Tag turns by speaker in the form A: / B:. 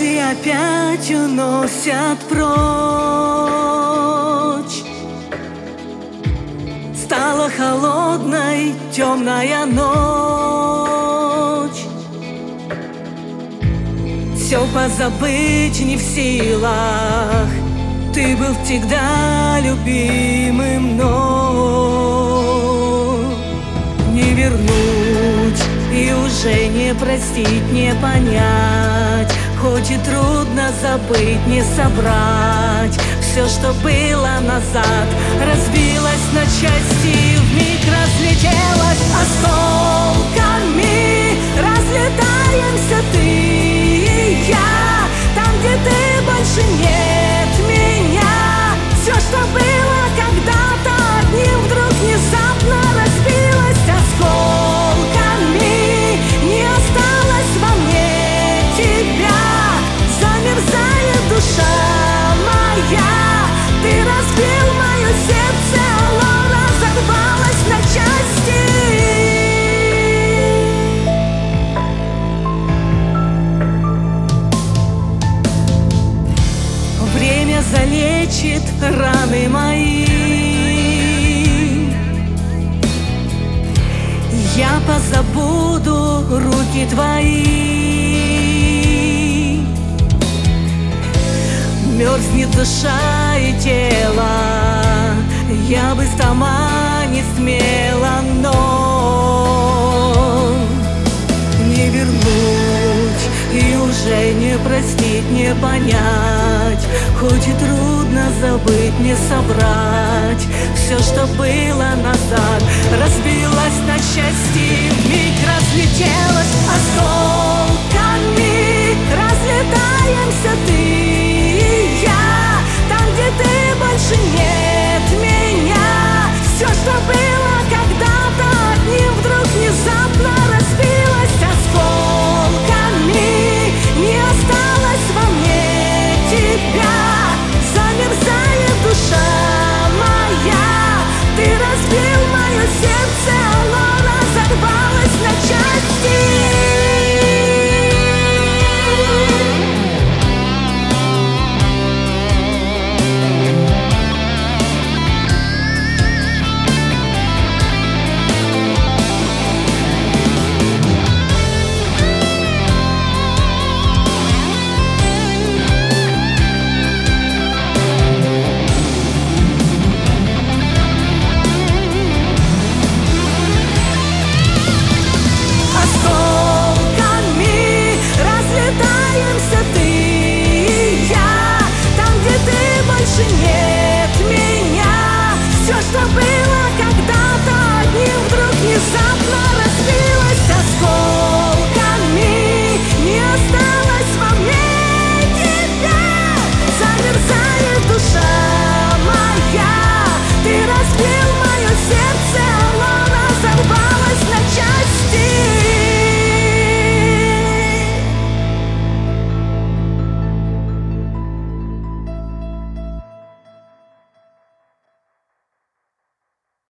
A: Слезы опять уносят прочь. Стала холодной темная ночь. Все позабыть не в силах. Ты был всегда любимым, но не вернуть и уже не простить, не понять. Хоть и трудно забыть, не собрать все, что было назад. Разбилось на части, вмиг разлетелось осколками. Разлетаемся ты и я, там, где ты больше нет меня. Все, что было когда-то одним, вдруг внезапно разбилось осколками. Не осталось во мне тебя. Замерзает душа моя. Ты разбил мое сердце, оно разорвалось на части. Время залечит раны мои. Я позабуду руки твои. Мерзнет душа и тело. Я бы сама не смела, но не вернуть и уже не простить, не понять. Хоть и трудно забыть, не собрать все, что было назад. Разбилось на части, вмиг разлетелось осколками.